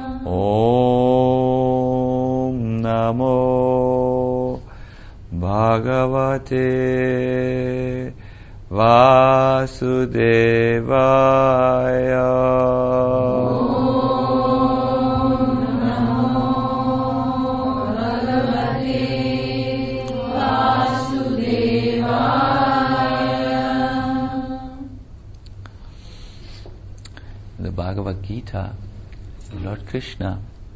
Om Namo Bhagavate Vasudevaya. In the Bhagavad Gita, Lord Krishna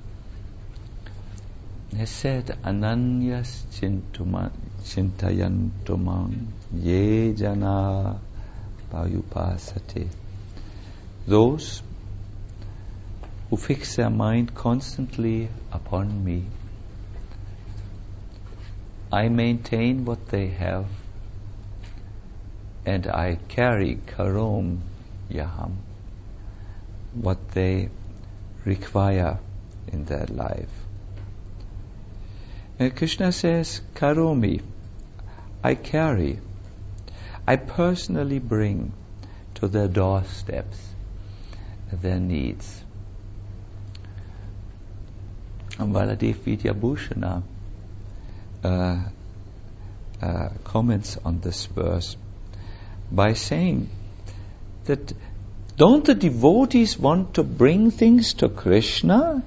has said, Ananyas chintayantumam ye jana payupasate. Those who fix their mind constantly upon me, I maintain what they have, and I carry karom yaham, what they require in their life. And Krishna says, Karomi, I carry, I personally bring to their doorsteps their needs. And Baladev Vidyabhushana comments on this verse by saying that don't the devotees want to bring things to Krishna?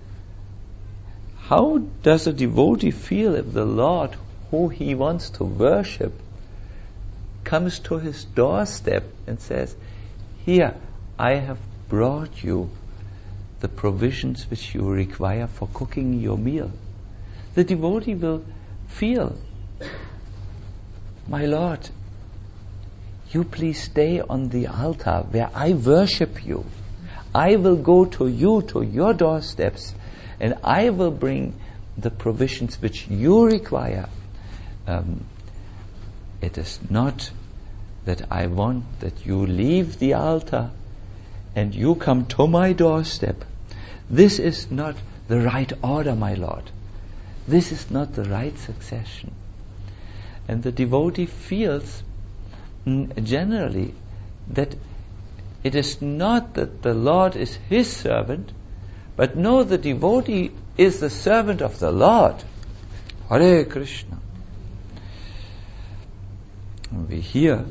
How does a devotee feel if the Lord, who he wants to worship, comes to his doorstep and says, here, I have brought you the provisions which you require for cooking your meal. The devotee will feel, my Lord, you please stay on the altar where I worship you. I will go to you, to your doorsteps, and I will bring the provisions which you require. It is not that I want that you leave the altar and you come to my doorstep. This is not the right order, my Lord. This is not the right succession. And the devotee feels generally that it is not that the Lord is his servant, but no, the devotee is the servant of the Lord. Hare Krishna. We hear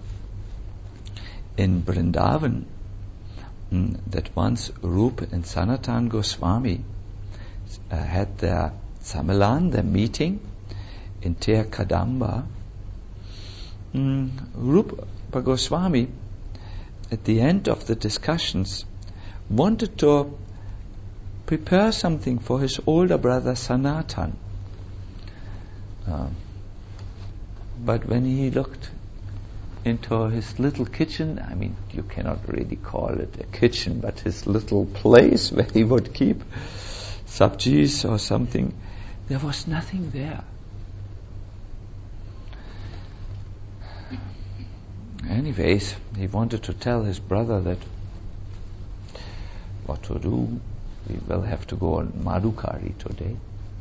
in Vrindavan that once Rupa and Sanatan Goswami had their Sammelan, their meeting in Ter Kadamba. Rupa Goswami, at the end of the discussions, wanted to prepare something for his older brother Sanatan. But when he looked into his little kitchen, I mean, you cannot really call it a kitchen, but his little place where he would keep sabjis or something, there was nothing there. Anyways, he wanted to tell his brother that what to do. We will have to go on Madhukari today.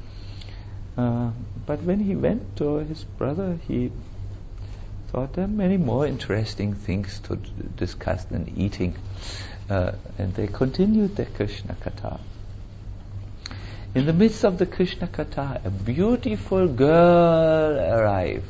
But when he went to his brother, he thought there are many more interesting things to discuss than eating. And they continued their Krishna Katha. In the midst of the Krishna Katha, a beautiful girl arrived.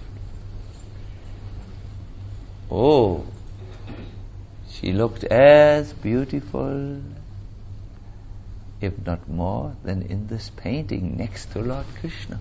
Oh, she looked as beautiful, if not more, than in this painting next to Lord Krishna.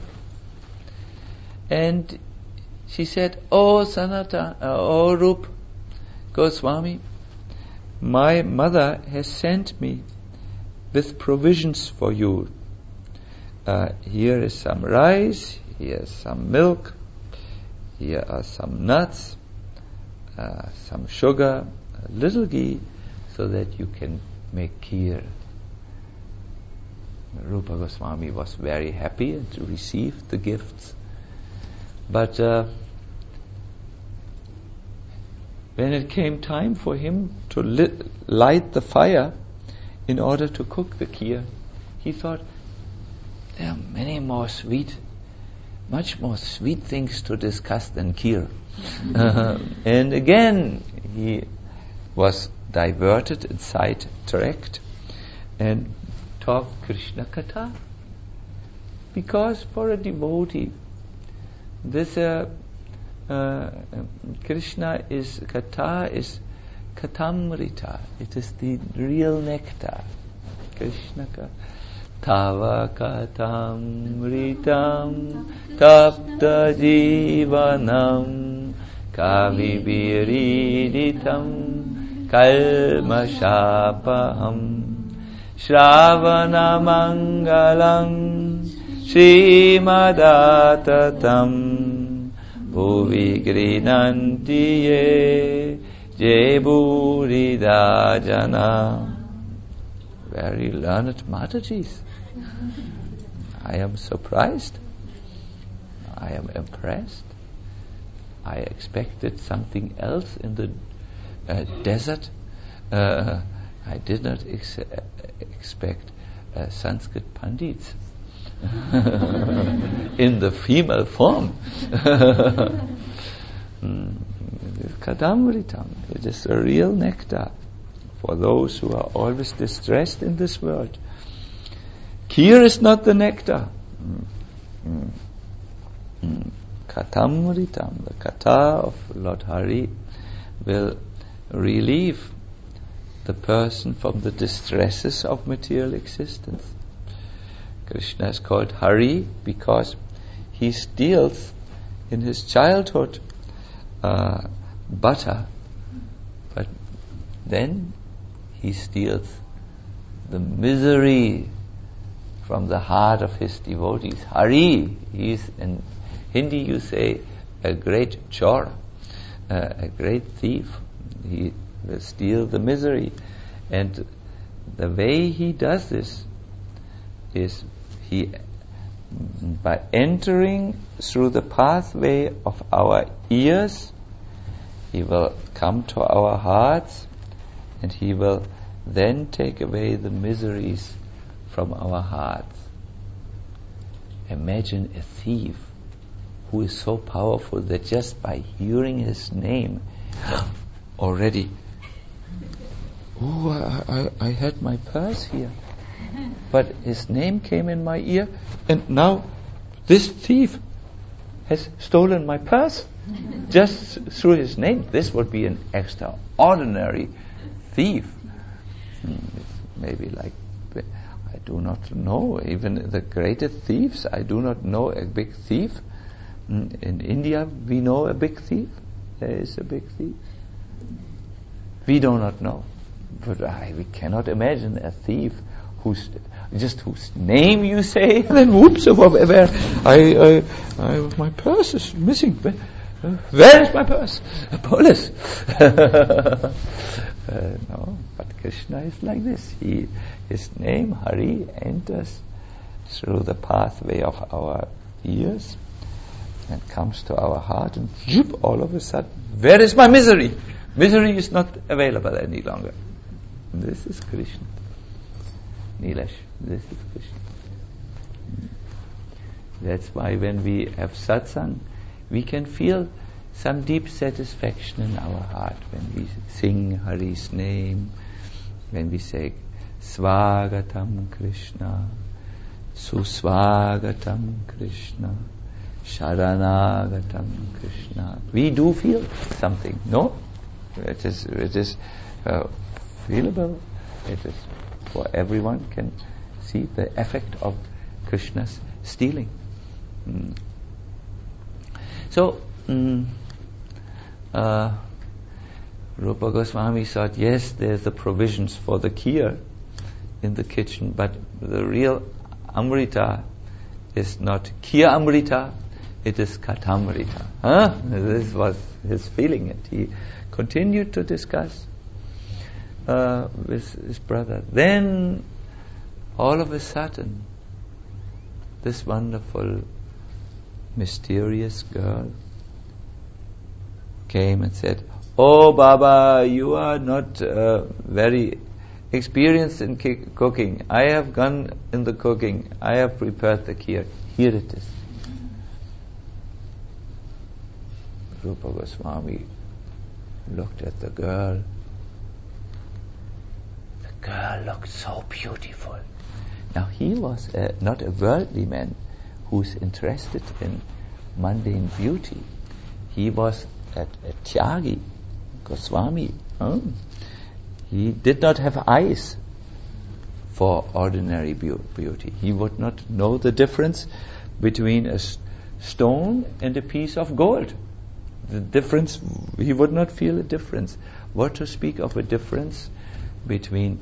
And she said, oh Sanatan, oh Rup Goswami, my mother has sent me with provisions for you. Here is some rice, here is some milk, here are some nuts, some sugar, a little ghee, so that you can make kheer. Rupa Goswami was very happy to receive the gifts. But when it came time for him to light the fire in order to cook the kheer, he thought, there are many more much more sweet things to discuss than kheer. And again, he was diverted and sidetracked. And talk Krishna Katha. Because for a devotee, this Krishna is Katha is Katamrita. It is the real nectar. Krishna Katha. Tava Katamritam Tapta Jivanam Kavibiriditam Kalmashapaham Shravana Mangalam Srimadatatam Bhuvi Grinantiye Jeburidajana. Very learned Matajis. I am surprised. I am impressed. I expected something else in the desert. I did not expect Sanskrit Pandits in the female form. Kadamritam, it is a real nectar for those who are always distressed in this world. Kheer is not the nectar. Katamritam, the Katha of Lord Hari, will relieve the person from the distresses of material existence. Krishna is called Hari because he steals in his childhood butter, but then he steals the misery from the heart of his devotees. Hari, he is, in Hindi you say, a great chor, a great thief. He will steal the misery. And the way he does this is by entering through the pathway of our ears, he will come to our hearts, and he will then take away the miseries from our hearts. Imagine a thief who is so powerful that just by hearing his name already, I had my purse here, but his name came in my ear, and now this thief has stolen my purse just through his name. This would be an extraordinary thief. Maybe like, I do not know, even the greatest thieves, I do not know a big thief. In India we know a big thief. There is a big thief. We do not know. But we cannot imagine a thief whose name you say, and then whoops, where my purse is missing. Where is my purse? Police. No, but Krishna is like this. His name, Hari, enters through the pathway of our ears and comes to our heart, and all of a sudden, where is my misery? Misery is not available any longer. This is Krishna. Nilesh, this is Krishna. That's why when we have satsang, we can feel some deep satisfaction in our heart when we sing Hari's name, when we say Swagatam Krishna, Suswagatam Krishna, Sharanagatam Krishna. We do feel something, no? It is feelable. It is for everyone can see the effect of Krishna's stealing. So Rupa Goswami thought, yes, there's the provisions for the kheer in the kitchen, but the real amrita is not kheer amrita, it is katamrita. This was his feeling, and he continued to discuss with his brother. Then all of a sudden this wonderful mysterious girl came and said, "Oh Baba, you are not very experienced in cooking. I have gone in the cooking. I have prepared the kheer. Here it is." Rupa Goswami looked at the girl. The girl looked so beautiful. Now he was not a worldly man who's interested in mundane beauty. He was a Tyagi, Goswami. He did not have eyes for ordinary beauty. He would not know the difference between a stone and a piece of gold. The difference, he would not feel a difference. What to speak of a difference between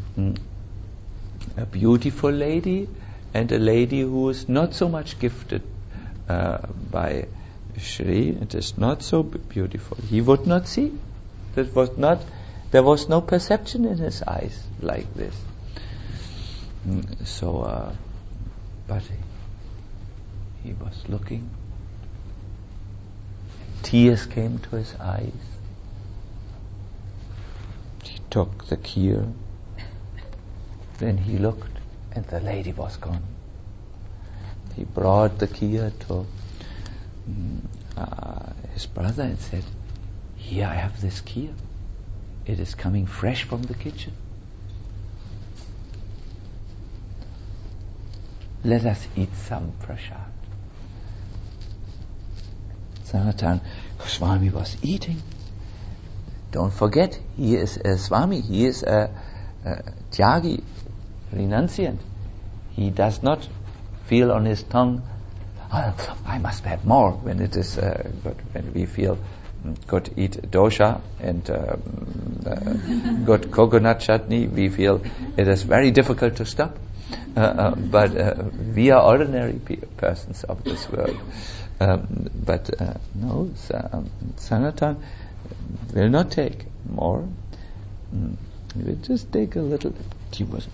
a beautiful lady and a lady who is not so much gifted by Shri, it is not so beautiful. He would not see. There was no perception in his eyes like this. But he was looking. Tears came to his eyes. He took the key. Then he looked, and the lady was gone. He brought the key to his brother and said, "Here, I have this key. It is coming fresh from the kitchen. Let us eat some prasad." Sanatana Goswami was eating. Don't forget, he is a Swami. He is a Tyagi, renunciant. He does not feel on his tongue, I must have more, when it is good. When we feel good, eat dosha and good coconut chutney, we feel it is very difficult to stop. But we are ordinary persons of this world. No, Sanatan will not take more. He will just take a little bit. He was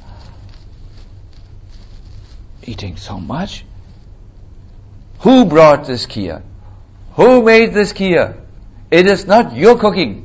eating so much. Who brought this kheer? Who made this kheer? It is not your cooking.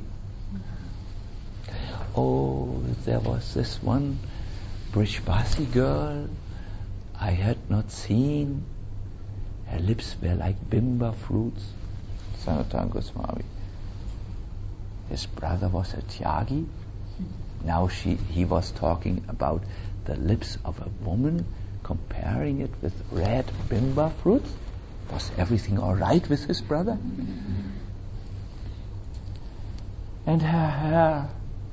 Oh, there was this one Brishbasi girl I had not seen. Her lips were like bimba fruits. Sanatana Goswami. His brother was a Tyagi. Now he was talking about the lips of a woman, comparing it with red bimba fruits. Was everything all right with his brother? And her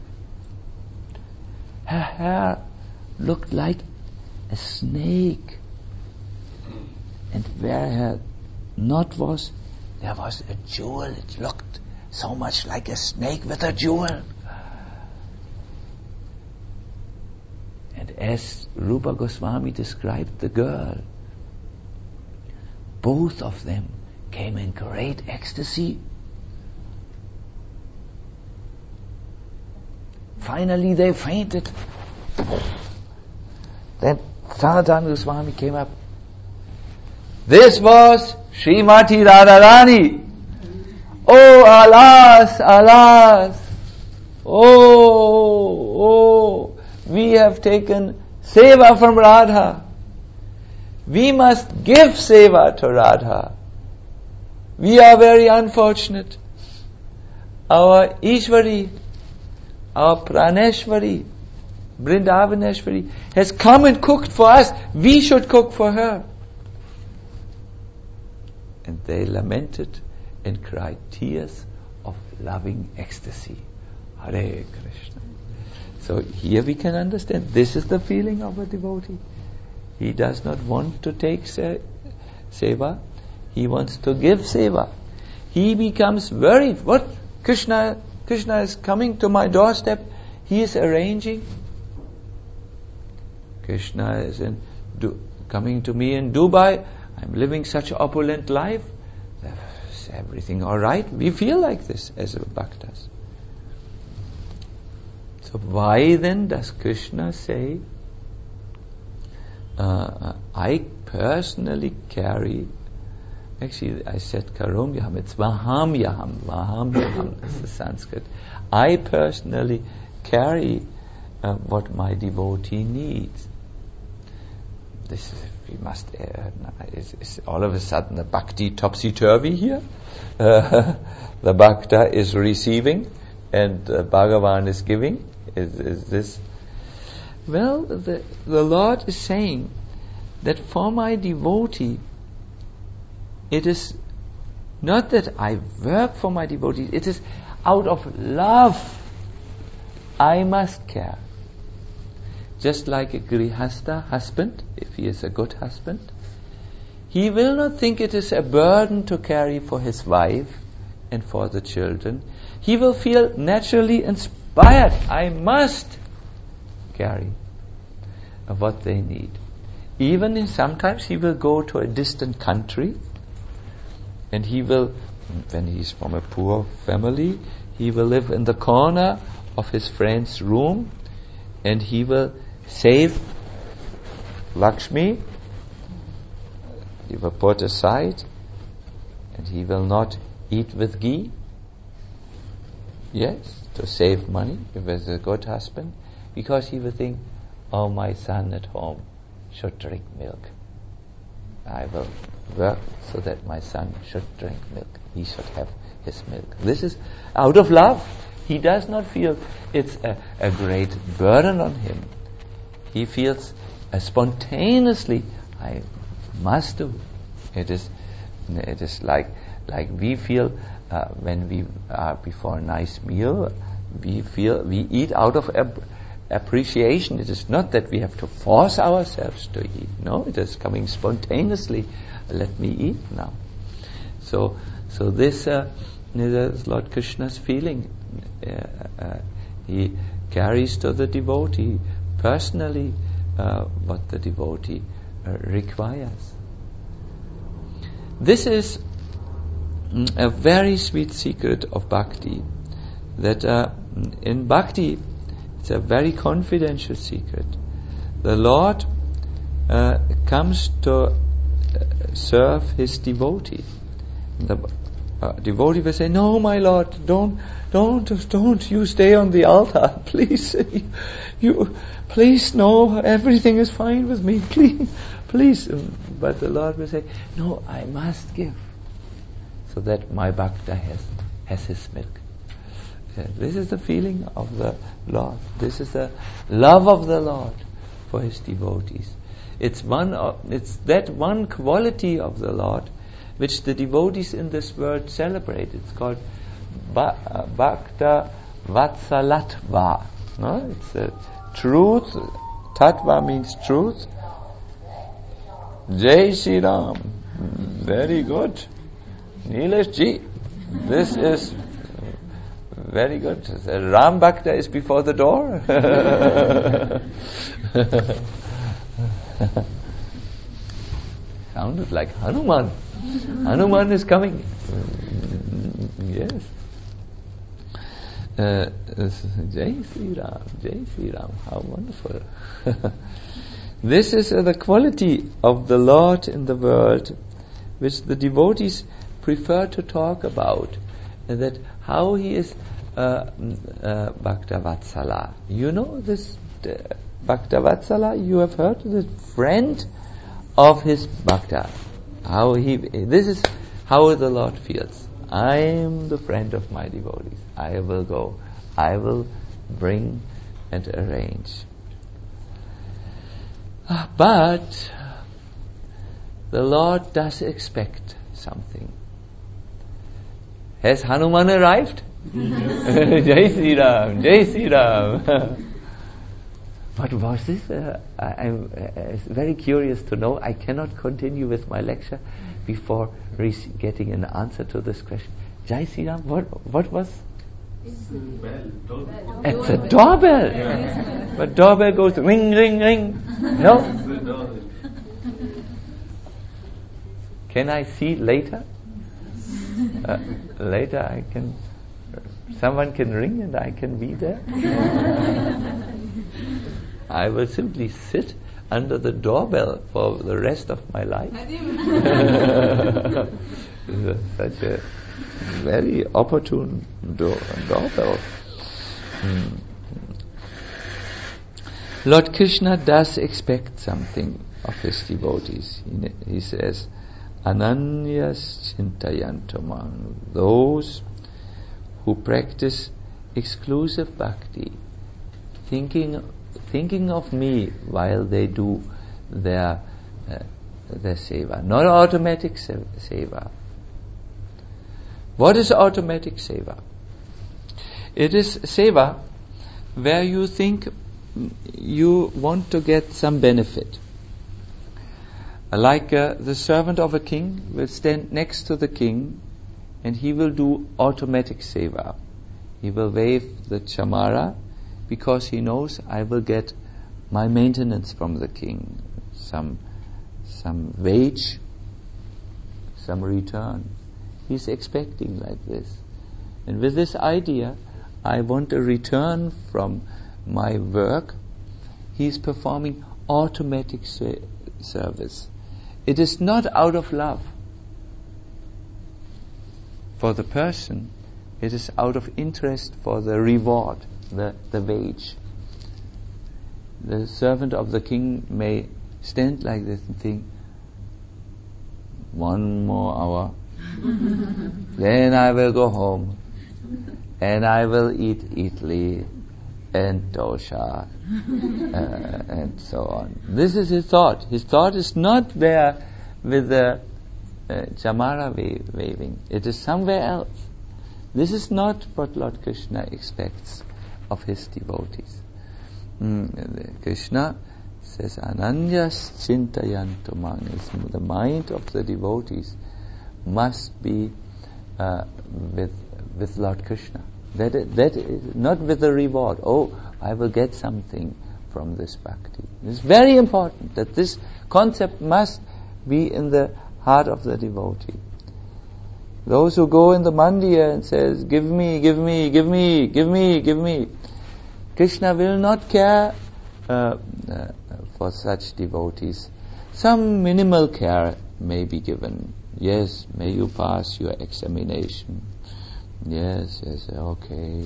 hair looked like a snake. And where her knot was, there was a jewel. It looked so much like a snake with a jewel. And as Rupa Goswami described the girl, both of them came in great ecstasy. Finally they fainted. Then Sanatana Goswami came up. This was Srimati Radharani. Oh, alas, alas. Oh, we have taken seva from Radha. We must give seva to Radha. We are very unfortunate. Our Ishwari, our Praneshwari, Vrindavaneshwari has come and cooked for us. We should cook for her. And they lamented and cried tears of loving ecstasy. Hare Krishna. So here we can understand, this is the feeling of a devotee. He does not want to take seva. He wants to give seva. He becomes worried. What? Krishna is coming to my doorstep. He is arranging. Krishna is coming to me in Dubai. I'm living such an opulent life. Is everything all right? We feel like this as bhaktas. So why then does Krishna say, I personally carry, actually I said karom yaham, it's vaham yaham, that's the Sanskrit. I personally carry what my devotee needs. This is, we must, is all of a sudden the bhakti topsy-turvy here? The bhakta is receiving and Bhagavan is giving. Is this? Well, the Lord is saying that for my devotee, it is not that I work for my devotee, it is out of love I must care. Just like a grihastha husband, if he is a good husband, he will not think it is a burden to carry for his wife and for the children. He will feel naturally inspired. I must carry what they need. Even sometimes he will go to a distant country, and he will, when he is from a poor family, he will live in the corner of his friend's room, and he will save Lakshmi. He will put aside, and he will not eat with ghee. Yes, to save money, if he is a good husband, because he will think, oh, my son at home should drink milk. I will work so that my son should drink milk. He should have his milk. This is out of love. He does not feel it's a great burden on him. He feels spontaneously, I must do. It is like we feel when we are before a nice meal, we eat out of appreciation. It is not that we have to force ourselves to eat. No, it is coming spontaneously. Let me eat now. So this is Lord Krishna's feeling. He carries to the devotee personally what the devotee requires. This is a very sweet secret of bhakti, that in bhakti it's a very confidential secret. The Lord comes to serve his devotee. The devotee will say, no, my Lord, don't, you stay on the altar, please. Please, no, everything is fine with me, please. But the Lord will say, no, I must give, so that my bhakta has his milk. This is the feeling of the Lord. This is the love of the Lord for his devotees. It's that one quality of the Lord which the devotees in this world celebrate. It's called Bhakta Vatsalatva. No? It's a truth. Tattva means truth. Jai Shri Ram. Very good. Nilesh Ji. This is very good. Ram Bhakta is before the door. Sounded like Hanuman. Hanuman is coming. Yes. Jai Shri Ram, Jai Shri Ram. How wonderful. This is the quality of the Lord in the world which the devotees prefer to talk about. And that how he is Bhakta Vatsala. You know this Bhakta Vatsala? You have heard? The friend of his Bhakta. This is how the Lord feels. I am the friend of my devotees. I will go. I will bring and arrange. But the Lord does expect something. Has Hanuman arrived? Jai Shri Ram, Jai Shri Ram. What was this? I'm very curious to know. I cannot continue with my lecture before getting an answer to this question. Jai Shri Ram, what was? It's a bell. Doorbell. It's a doorbell. Yeah. But doorbell goes ring, ring, ring. No? Can I see later? Later someone can ring and I can be there. I will simply sit under the doorbell for the rest of my life. Such a very opportune doorbell. Lord Krishna does expect something of his devotees. He says, Ananyas Chintayantamang, those who practice exclusive bhakti, thinking thinking of me while they do their seva. Not automatic seva. What is automatic seva? It is seva where you think you want to get some benefit. Like the servant of a king will stand next to the king and he will do automatic seva. He will wave the chamara because he knows I will get my maintenance from the king, some wage, some return. He's expecting like this. And with this idea, I want a return from my work. He's performing automatic service. It is not out of love for the person. It is out of interest for the reward, the wage. The servant of the king may stand like this and think, 1 more hour, then I will go home and I will eat idli and dosha and so on. This is his thought. His thought is not there with the chamara waving. It is somewhere else. This is not what Lord Krishna expects of his devotees. Krishna says, Ananyas chintayantu mang. The mind of the devotees must be with Lord Krishna. That is not with the reward. Oh, I will get something from this bhakti. It's very important that this concept must be in the heart of the devotee. Those who go in the mandir and says, give me, give me, give me, give me, give me. Krishna will not care for such devotees. Some minimal care may be given. Yes, may you pass your examination. Yes, okay.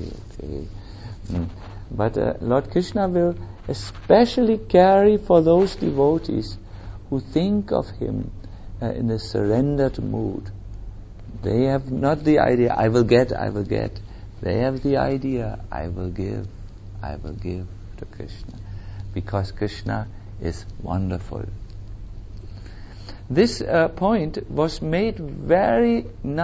But Lord Krishna will especially care for those devotees who think of Him in a surrendered mood. They have not the idea, I will get. They have the idea, I will give to Krishna. Because Krishna is wonderful. This point was made very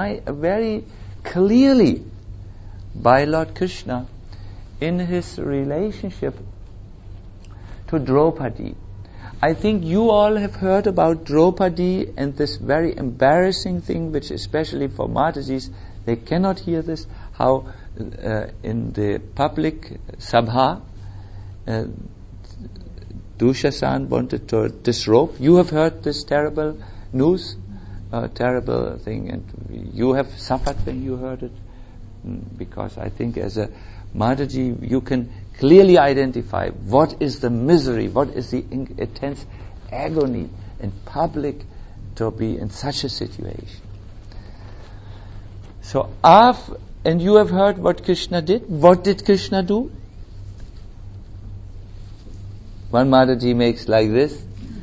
clearly by Lord Krishna in his relationship to Draupadi. I think you all have heard about Draupadi and this very embarrassing thing, which especially for Matajis, they cannot hear this, how in the public sabha, Dushasan wanted to disrobe. You have heard this terrible news, terrible thing, and you have suffered when you heard it, because I think as a Mataji you can clearly identify what is the misery, what is the intense agony in public to be in such a situation. So, and you have heard what Krishna did. What did Krishna do? One Mataji makes like this.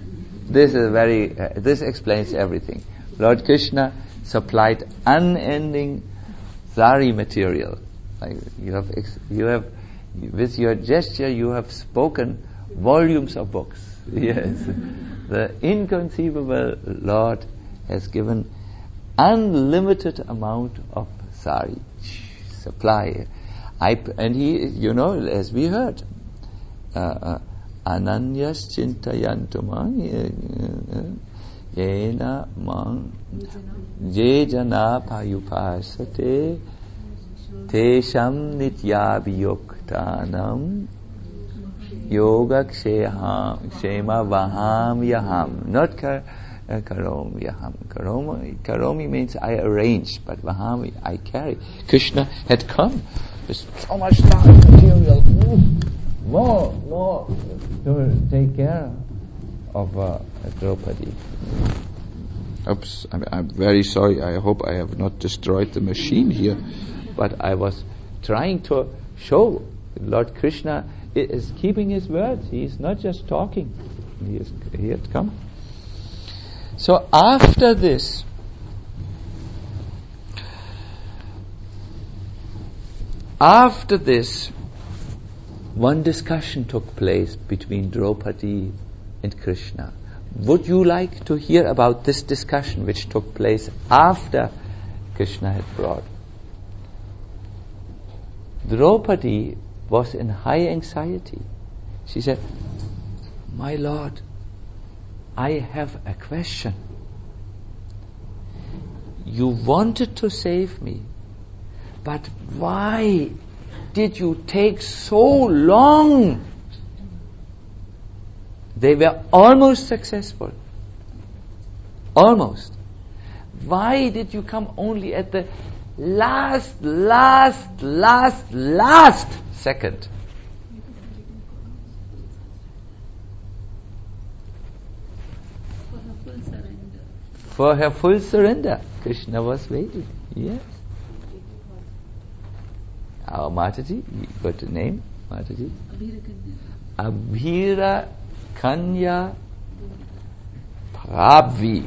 This explains everything. Lord Krishna supplied unending sari material. Like you have, with your gesture, you have spoken volumes of books. Yes, the inconceivable Lord has given unlimited amount of sari supply. And he, as we heard, Ananyas chintayantu mang yena mang ye jana payupasate tesham nityabhiyuktanam yoga kshema vaham yaham. Not karom yaham. Karomi means I arrange, but vaham I carry. Krishna had come with so much material. More to take care of Draupadi. Oops, I'm very sorry. I hope I have not destroyed the machine here. But I was trying to show Lord Krishna is keeping his words. He is not just talking. He had come. So after this, one discussion took place between Draupadi and Krishna. Would you like to hear about this discussion which took place after Krishna had brought? Draupadi was in high anxiety. She said, "My Lord, I have a question. You wanted to save me, but why did you take so long?" They were almost successful. Almost. Why did you come only at the last second? For her full surrender. Krishna was waiting. Yes. Our Mataji, you got the name? Mataji? Abhira Kanya Prabvi.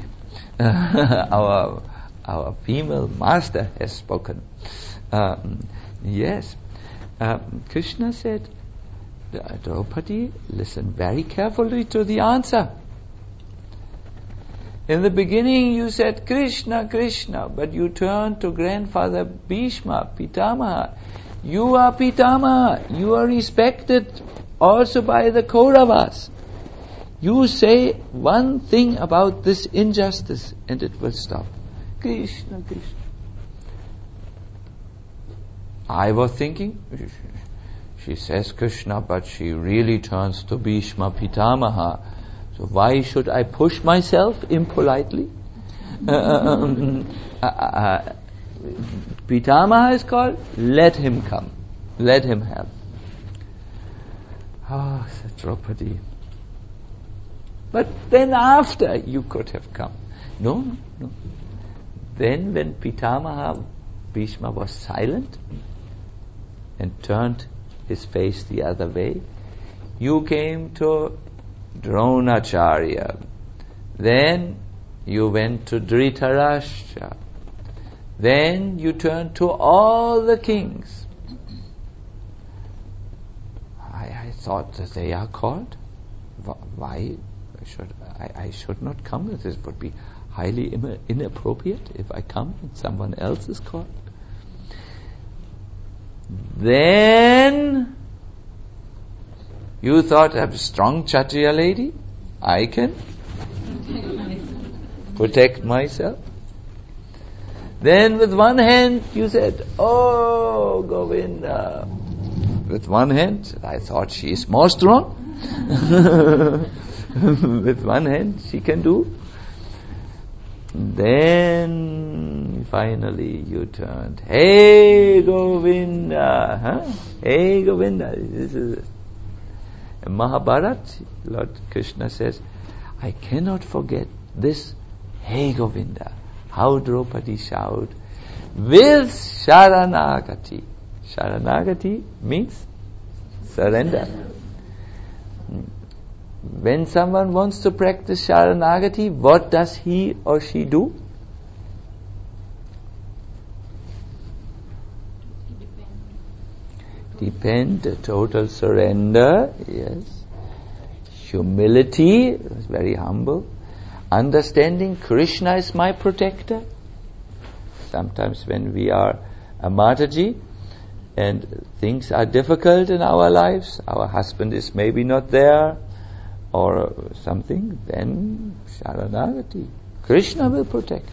Our female master has spoken. Yes. Krishna said, Draupadi, listen very carefully to the answer. In the beginning you said Krishna, Krishna, but you turned to grandfather Bhishma, Pitamaha. You are Pitamaha. You are respected also by the Kauravas. You say one thing about this injustice and it will stop. Krishna, Krishna. I was thinking, she says Krishna, but she really turns to Bhishma, Pitamaha. So why should I push myself impolitely? Pitamaha is called, let him come. Let him have. Ah, said Draupadi. But then after you could have come. No. Then when Pitamaha, Bhishma was silent and turned his face the other way, you came to Dronacharya. Then you went to Dhritarashtra. Then you turned to all the kings. I thought that they are called. Why should I should not come? This would be highly inappropriate if I come and someone else is called. Then you thought, I'm a strong Kshatriya lady. I can protect myself. Then with one hand you said, oh Govinda. With one hand, I thought she is more strong. With one hand she can do. Then finally you turned, hey Govinda, hey Govinda. This is in Mahabharata, Lord Krishna says, I cannot forget this, hey Govinda, how Draupadi shouted with Sharanagati. Sharanagati means surrender. When someone wants to practice Sharanagati, what does he or she do? Depend, total surrender, yes. Humility, is very humble. Understanding Krishna is my protector. Sometimes when we are a Mataji and things are difficult in our lives, our husband is maybe not there or something, then Sharanagati. Krishna will protect.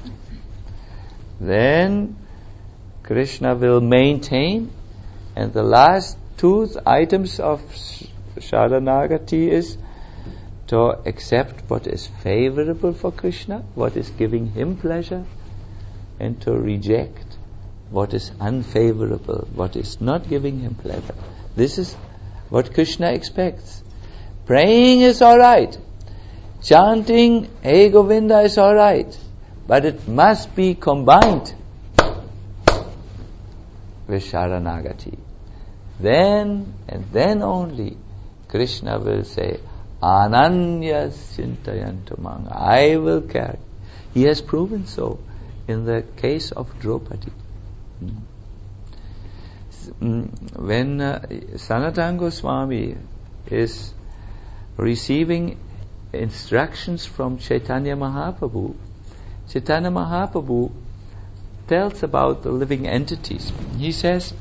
Then Krishna will maintain. And the last two items of Sharanagati is to accept what is favorable for Krishna, what is giving him pleasure, and to reject what is unfavorable, what is not giving him pleasure. This is what Krishna expects. Praying is alright. Chanting Hey Govinda is alright. But it must be combined with Sharanagati. Then and then only Krishna will say, Ananya Sintayantumang, I will carry. He has proven so in the case of Draupadi. when Sanatana Goswami is receiving instructions from Chaitanya Mahaprabhu, Chaitanya Mahaprabhu tells about the living entities. He says,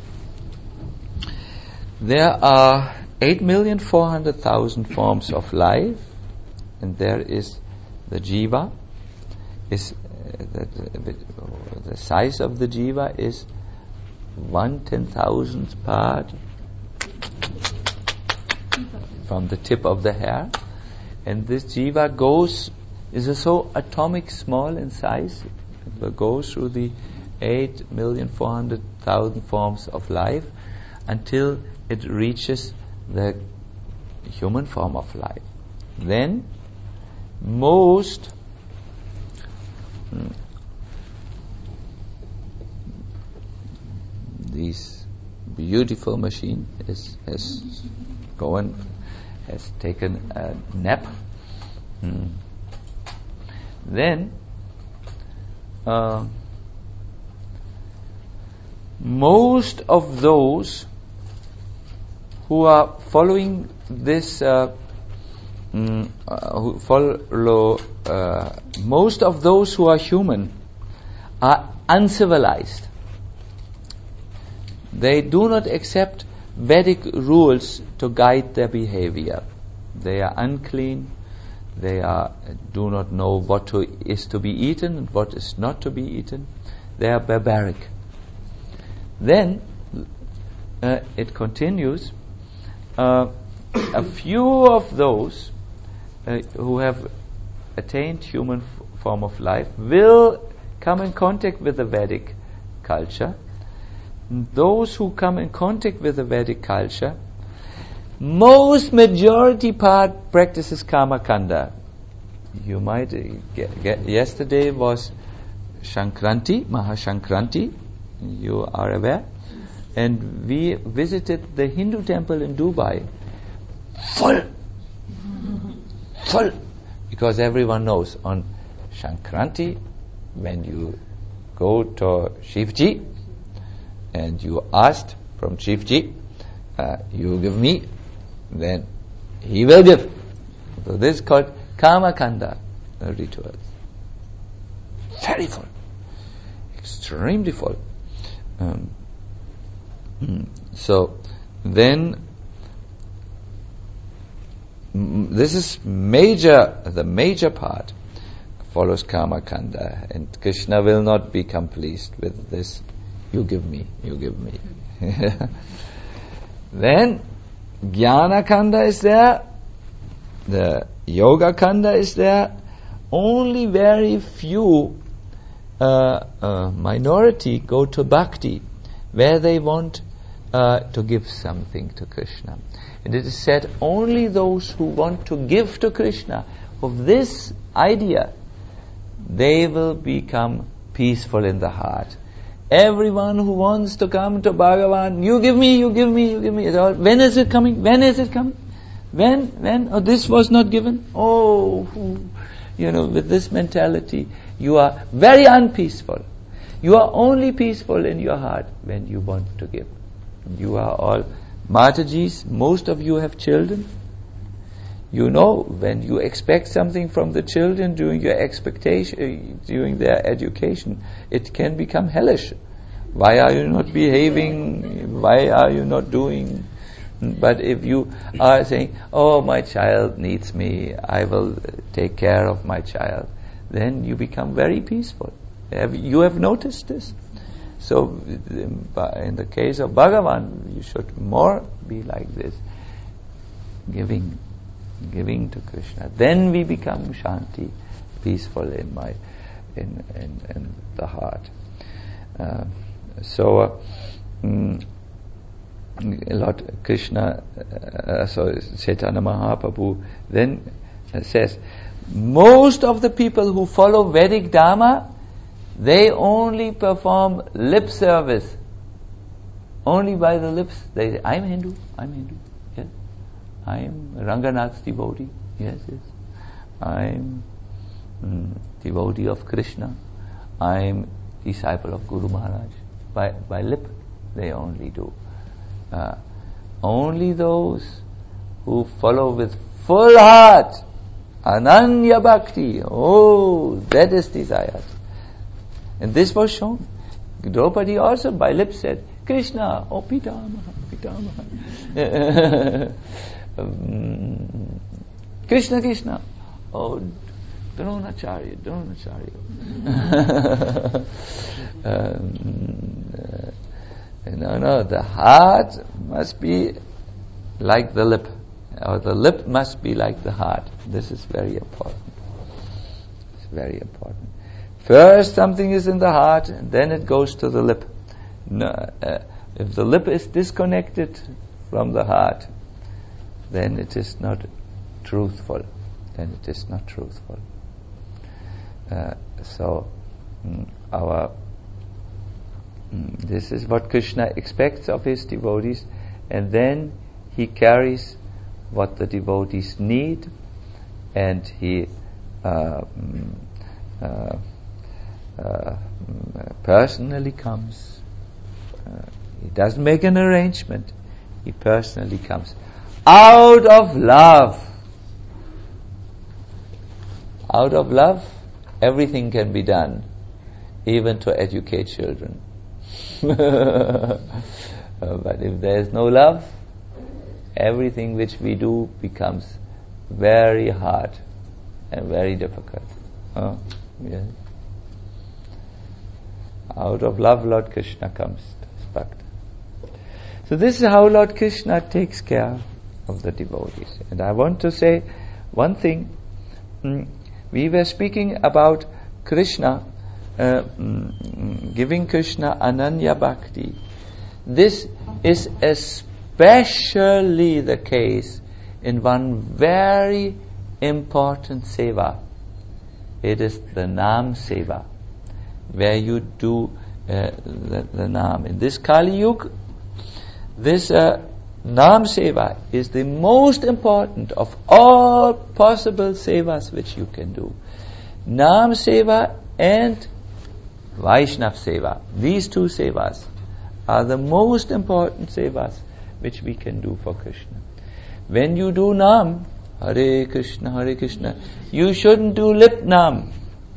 there are 8,400,000 forms of life, and there is the jiva. The size of the jiva is 1/10,000th part from the tip of the hair, and this jiva is so atomic small in size. It goes through the 8,400,000 forms of life until it reaches the human form of life. Then this beautiful machine has taken a nap. Then most of those who are following this, most of those who are human are uncivilized. They do not accept Vedic rules to guide their behavior. They are unclean. They do not know what is to be eaten and what is not to be eaten. They are barbaric. Then it continues. A few of those who have attained human form of life will come in contact with the Vedic culture. Those who come in contact with the Vedic culture, majority part practices Kama Kanda. You might yesterday was Shankranti, Mahashankranti, you are aware, and we visited the Hindu temple in Dubai. Full, because everyone knows on Shankranti, when you go to Shivji and you asked from Shivji, you give me, then he will give. So this is called Kama Kanda rituals. Very full, extremely full. So then this is the major part follows Kama Kanda, and Krishna will not become pleased with this. You give me. Then Jnana Kanda is there, the Yoga Kanda is there. Only very few minority go to Bhakti, where they want to give something to Krishna. And it is said only those who want to give to Krishna of this idea, they will become peaceful in the heart. Everyone who wants to come to Bhagavan, you give me. When is it coming? When? Oh, this was not given. Oh, with this mentality, you are very unpeaceful. You are only peaceful in your heart when you want to give. You are all Matajis. Most of you have children. You know, when you expect something from the children during their education, it can become hellish. Why are you not behaving? Why are you not doing? But if you are saying, oh, my child needs me, I will take care of my child, then you become very peaceful. You have noticed this? So in the case of Bhagavan, you should more be like this, giving to Krishna. Then we become Shanti, peaceful in the heart. Lord Krishna, Chaitanya Mahaprabhu then says, most of the people who follow Vedic Dharma, they only perform lip service. Only by the lips. They say, I'm Hindu. Yes. I'm Ranganath's devotee. Yes. I'm devotee of Krishna. I'm disciple of Guru Maharaj. By lip, they only do. Only those who follow with full heart, Ananya Bhakti, that is desired. And this was shown. Draupadi also by lips said, Krishna, Pitamaha, Pitamaha. Krishna, Krishna, Dronacharya. No, the heart must be like the lip, or the lip must be like the heart. This is very important. It's very important. First something is in the heart, and then it goes to the lip. No, if the lip is disconnected from the heart, then it is not truthful. This is what Krishna expects of his devotees, and then he carries what the devotees need, and he personally comes. He doesn't make an arrangement. He personally comes out of love. Out of love, everything can be done, even to educate children. But if there is no love, everything which we do becomes very hard and very difficult. Yes. Out of love, Lord Krishna comes to his bhakta. So this is how Lord Krishna takes care of the devotees. And I want to say one thing. We were speaking about Krishna, giving Krishna Ananya Bhakti. This is especially the case in one very important seva. It is the Nam Seva, where you do the Nam. In this Kali Yuga, this Nam Seva is the most important of all possible sevas which you can do. Nam Seva and Vaishnav Seva. These two sevas are the most important sevas which we can do for Krishna. When you do Nam, Hare Krishna, you shouldn't do lip Nam.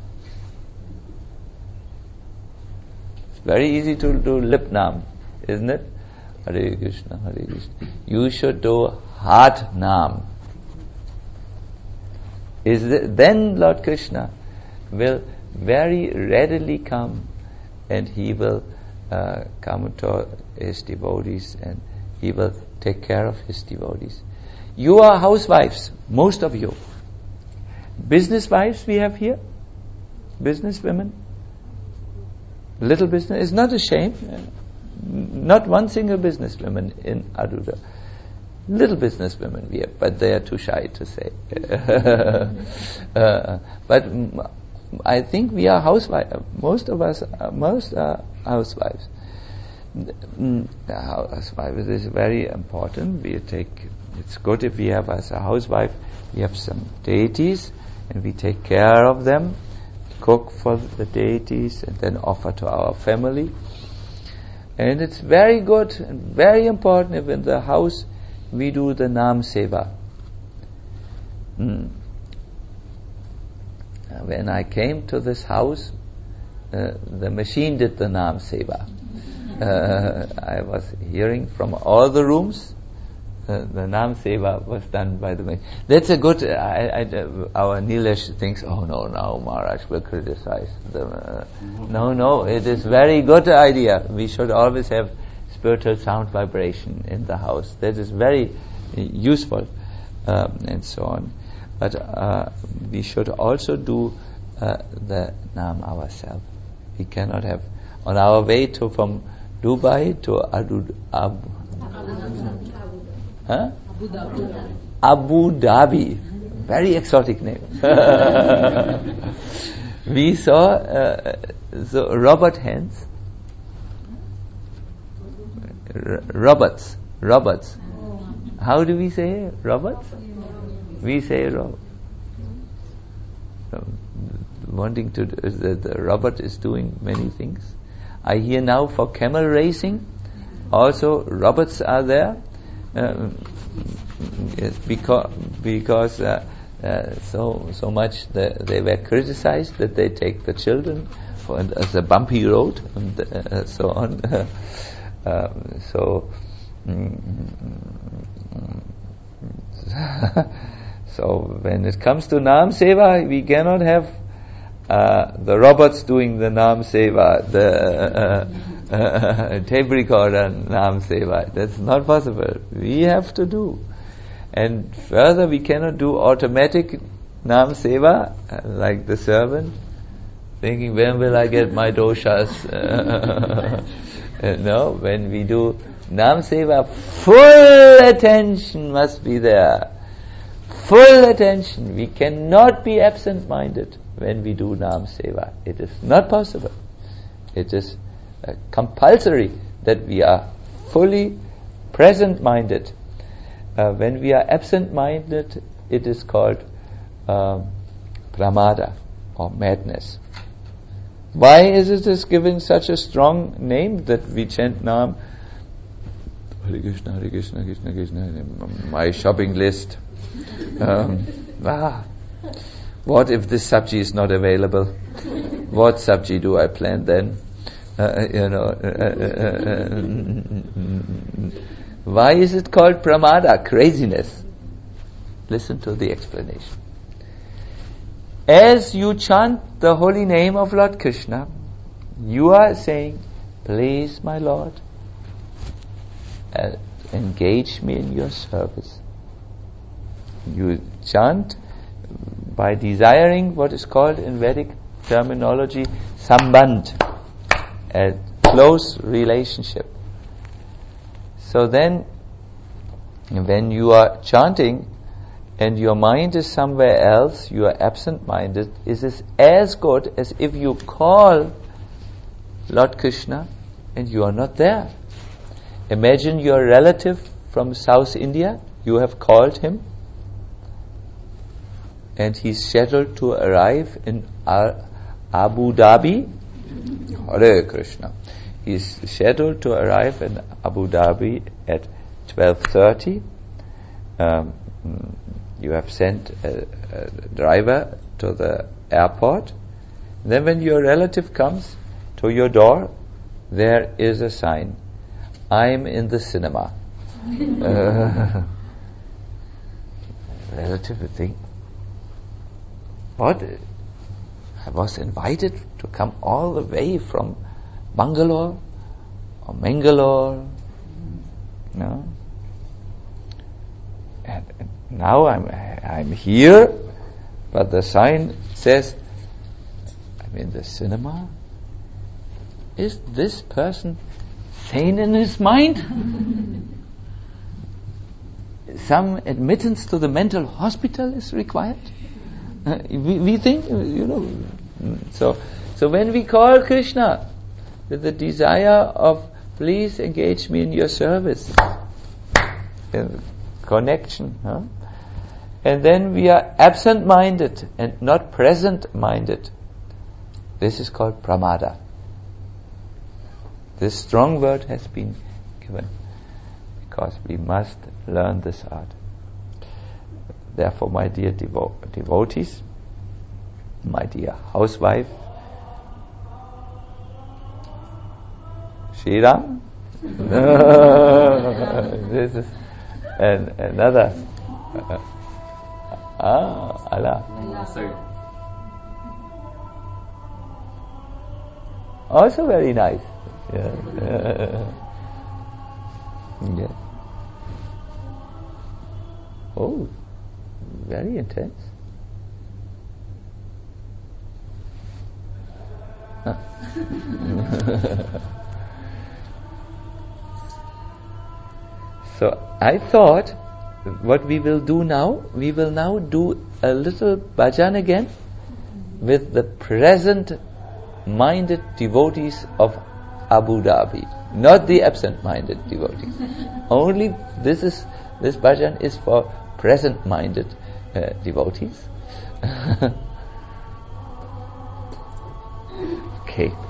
It's very easy to do lip Nam, isn't it? Hare Krishna. You should do heart Nam. Then Lord Krishna will very readily come, and he will come to his devotees, and he will take care of his devotees. You are housewives, most of you. Business wives we have here, business women, little business. It's not a shame. Not one single businesswoman in Aruda. Little businesswomen we have, but they are too shy to say. But I think we are housewives. Most are housewives. Housewife is very important. It's good if we have as a housewife, we have some deities, and we take care of them, cook for the deities, and then offer to our family. And it's very good and very important if in the house we do the Nam Seva. When I came to this house, the machine did the Nam Seva. I was hearing from all the rooms, the Nam Seva was done by the machine. That's a good, our Nilesh thinks, oh no, now Maharaj will criticize them. No, it is very good idea. We should always have spiritual sound vibration in the house. That is very useful, and so on. But we should also do the Nam ourselves. We cannot have, on our way from Dubai to Abu Dhabi. Very exotic name. We saw Robert Hens. Roberts. How do we say Roberts? We say Robert. Wanting to, the Robert is doing many things. I hear now for camel racing, also robots are there. Yes, because so much they were criticized that they take the children as a bumpy road and so on. So when it comes to Naam Seva, we cannot have the robots doing the Naam Seva, the tape recorder Naam Seva. That's not possible. We have to do. And further, we cannot do automatic Naam Seva, like the servant, thinking, when will I get my doshas? No, when we do Naam Seva, full attention must be there. Full attention. We cannot be absent-minded when we do Naam Seva. It is not possible. It is compulsory that we are fully present-minded. When we are absent-minded, it is called pramada or madness. Why is it given such a strong name that we chant Naam? Hare Krishna, Hare Krishna, Krishna Krishna, my shopping list. What if this sabji is not available? What sabji do I plan then? Why is it called pramada? Craziness. Listen to the explanation. As you chant the holy name of Lord Krishna, you are saying, please my Lord, engage me in your service. You chant by desiring what is called in Vedic terminology sambandh, a close relationship. So then, when you are chanting and your mind is somewhere else, you are absent-minded, it is as good as if you call Lord Krishna and you are not there. Imagine your relative from South India, you have called him and he's scheduled to arrive in Abu Dhabi. Hare Krishna. He's scheduled to arrive in Abu Dhabi at 12:30. You have sent a driver to the airport. Then when your relative comes to your door, there is a sign, I'm in the cinema. Relative would think, what? I was invited to come all the way from Bangalore or Mangalore, no? And now I'm here, but the sign says I'm in the cinema. Is this person sane in his mind? Some admittance to the mental hospital is required. We think, So when we call Krishna with the desire of please engage me in your service, connection, and then we are absent-minded and not present-minded. This is called pramada. This strong word has been given because we must learn this art. Therefore, my dear devotees, my dear housewife, Shriram, this is another. Allah. Also very nice. Yeah. Oh, very intense. So I thought, what we will do now, we will now do a little bhajan again with the present-minded devotees of Abu Dhabi, not the absent-minded devotees. Only this bhajan is for present-minded devotees. Okay.